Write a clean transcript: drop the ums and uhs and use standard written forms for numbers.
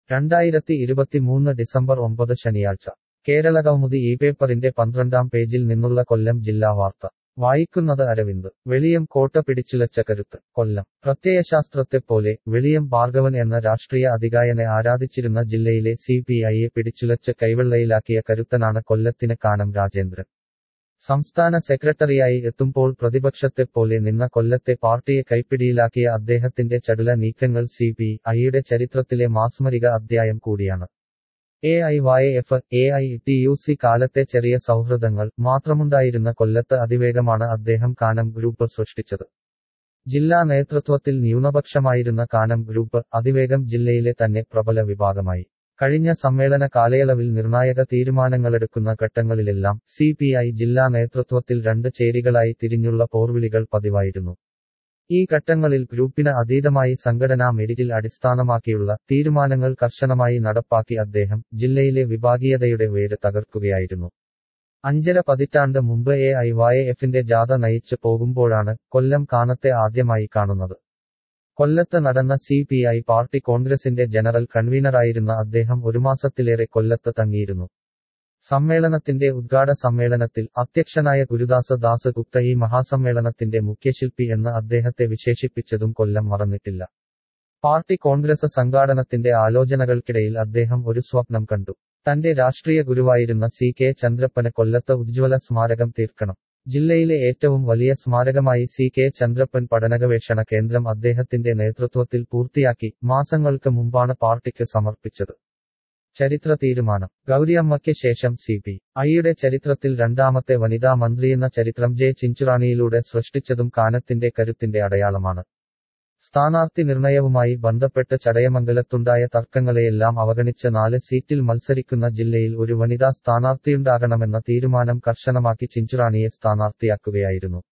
2023 December 9 ശനിയാഴ്ച കേരളകൗമുദി ഈ പേപ്പറിന്റെ 12-ാം പേജിൽ നിന്നുള്ള കൊല്ലം ജില്ലാ വാർത്ത വായിക്കുന്നത് അരവിന്ദ് വെളിയം കോട്ട പിടിച്ചുലച്ച കരുത്ത് കൊല്ലം പ്രത്യയശാസ്ത്രത്തെപ്പോലെ വെളിയം ഭാർഗവൻ എന്ന രാഷ്ട്രീയ അതികായനെ ആരാധിച്ചിരുന്ന ജില്ലയിലെ CPIയെ പിടിച്ചുലച്ച് കൈവെള്ളയിലാക്കിയ കരുത്തനാണ് കൊല്ലത്തിന് കാനം രാജേന്ദ്രൻ സംസ്ഥാന സെക്രട്ടറിയായി എത്തുമ്പോൾ പ്രതിപക്ഷത്തെപ്പോലെ നിന്ന കൊല്ലത്തെ പാർട്ടിയെ കൈപ്പിടിയിലാക്കിയ അദ്ദേഹത്തിന്റെ ചടുല നീക്കങ്ങൾ CPIയുടെ ചരിത്രത്തിലെ മാസ്മരിക അധ്യായം കൂടിയാണ് AIYF AITUC കാലത്തെ ചെറിയ സൗഹൃദങ്ങൾ മാത്രമുണ്ടായിരുന്ന കൊല്ലത്ത് അതിവേഗമാണ് അദ്ദേഹം കാനം ഗ്രൂപ്പ് സൃഷ്ടിച്ചത് ജില്ലാ നേതൃത്വത്തിൽ ന്യൂനപക്ഷമായിരുന്ന കാനം ഗ്രൂപ്പ് അതിവേഗം ജില്ലയിലെ തന്നെ പ്രബല വിഭാഗമായി കഴിഞ്ഞ സമ്മേളന കാലയളവിൽ നിർണായക തീരുമാനങ്ങളെടുക്കുന്ന ഘട്ടങ്ങളിലെല്ലാം CPI ജില്ലാ നേതൃത്വത്തിൽ രണ്ട് ചേരികളായി തിരിഞ്ഞുള്ള പോർവിളികൾ പതിവായിരുന്നു ഈ ഘട്ടങ്ങളിൽ ഗ്രൂപ്പിന് അതീതമായി സംഘടനാ മെരിറ്റിൽ അടിസ്ഥാനമാക്കിയുള്ള തീരുമാനങ്ങൾ കർശനമായി നടപ്പാക്കി അദ്ദേഹം ജില്ലയിലെ വിഭാഗീയതയുടെ വേര് തകർക്കുകയായിരുന്നു 5.5 പതിറ്റാണ്ട് മുമ്പ് AIYFന്റെ ജാഥ നയിച്ച് പോകുമ്പോഴാണ് കൊല്ലം കാനത്തെ ആദ്യമായി കാണുന്നത് കൊല്ലത്ത് നടന്ന CPI പാർട്ടി കോൺഗ്രസിന്റെ ജനറൽ കൺവീനറായിരുന്ന അദ്ദേഹം ഒരു മാസത്തിലേറെ കൊല്ലത്ത് തങ്ങിയിരുന്നു സമ്മേളനത്തിന്റെ ഉദ്ഘാടന സമ്മേളനത്തിൽ അധ്യക്ഷനായ ഗുരുദാസ ദാസ് ഗുപ്ത ഈ മഹാസമ്മേളനത്തിന്റെ മുഖ്യശില്പി എന്ന് അദ്ദേഹത്തെ വിശേഷിപ്പിച്ചതും കൊല്ലം മറന്നിട്ടില്ല പാർട്ടി കോൺഗ്രസ് സംഘാടനത്തിന്റെ ആലോചനകൾക്കിടയിൽ അദ്ദേഹം ഒരു സ്വപ്നം കണ്ടു തന്റെ രാഷ്ട്രീയ ഗുരുവായിരുന്ന CK ചന്ദ്രപ്പന് കൊല്ലത്ത് ഉജ്ജ്വല സ്മാരകം തീർക്കണം ജില്ലയിലെ ഏറ്റവും വലിയ സ്മാരകമായി CK ചന്ദ്രപ്പൻ പഠനഗവേഷണ കേന്ദ്രം അദ്ദേഹത്തിന്റെ നേതൃത്വത്തിൽ പൂർത്തിയാക്കി മാസങ്ങൾക്ക് മുമ്പാണ് പാർട്ടിക്ക് സമർപ്പിച്ചത് ചരിത്ര തീരുമാനം ഗൗരിയമ്മയ്ക്ക് ശേഷം CPIയുടെ ചരിത്രത്തിൽ രണ്ടാമത്തെ വനിതാ മന്ത്രിയെന്ന ചരിത്രം J ചിഞ്ചുറാണിയിലൂടെ സൃഷ്ടിച്ചതും കാനത്തിന്റെ കരുത്തിന്റെ അടയാളമാണ് സ്ഥാനാർത്ഥി നിർണയവുമായി ബന്ധപ്പെട്ട് ചടയമംഗലത്തുണ്ടായ തർക്കങ്ങളെയെല്ലാം അവഗണിച്ച് 4 സീറ്റിൽ മത്സരിക്കുന്ന ജില്ലയിൽ ഒരു വനിതാ സ്ഥാനാർത്ഥിയുണ്ടാകണമെന്ന തീരുമാനം കർശനമാക്കി ചിഞ്ചുറാണിയെ സ്ഥാനാർത്ഥിയാക്കുകയായിരുന്നു